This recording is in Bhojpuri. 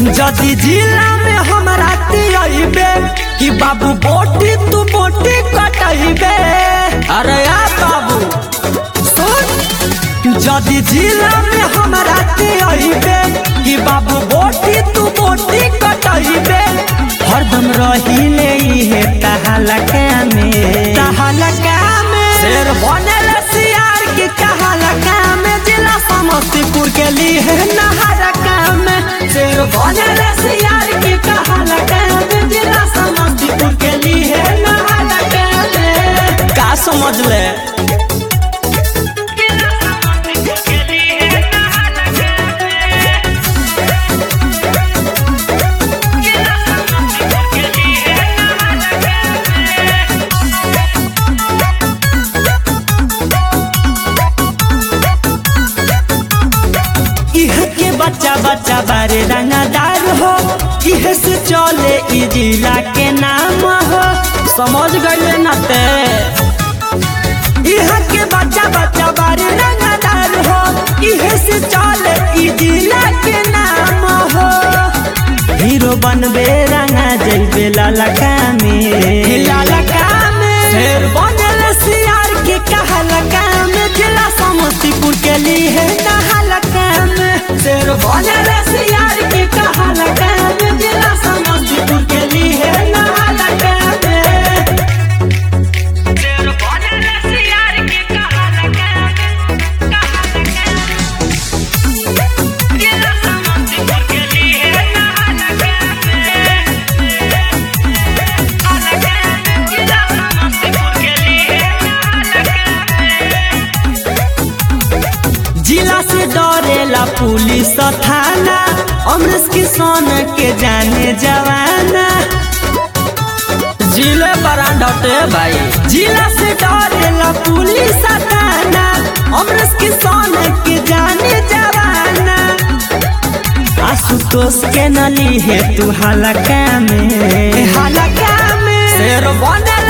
जदी जिला में हमरा तियबे कि बाबू बोटी तू बोटी कटइबे। अरे यार बाबू सुन, जदी जिला में हमरा तियबे कि बाबू बोटी तू बोटी कटइबे। हरदम रहिले इहे तहलका में शेर बनल सियार की कहलका में। जिला समस्तीपुर के लिए नहरका में शेर बनल सियार की कहलका में। जिला समस्तीपुर के लिए नहरका में। का समझ ले बच्चा बच्चा बारे रंगदार हो, इहे से चले ई जिला के नाम हो। समझ गए न ते इहे के बच्चा बच्चा बारे रंगदार हो, इहे से चले ई जिला के नाम हो। हीरो बनबे रंगा जइबे ललका में शेर बनल सियार के कहलका में। जिला समस्तीपुर के लिए नहलका में शेर बनल सियार के कहलका में। जिला समस्तीपुर के लिए नहलका में शेर बनल सियार के कहलका जिला समस्तीपुर के लिए नहलका जिला समस्तीपुर के लिए जिला से डरेला पुलिस थाना। अमृत किसान के जाने जवाना जिले बरांडटे भाई। जिला से डरेला पुलिस थाना, अमृत किसान के जाने जवाना। आशुतोष के नली है तू हलका में शेर बनल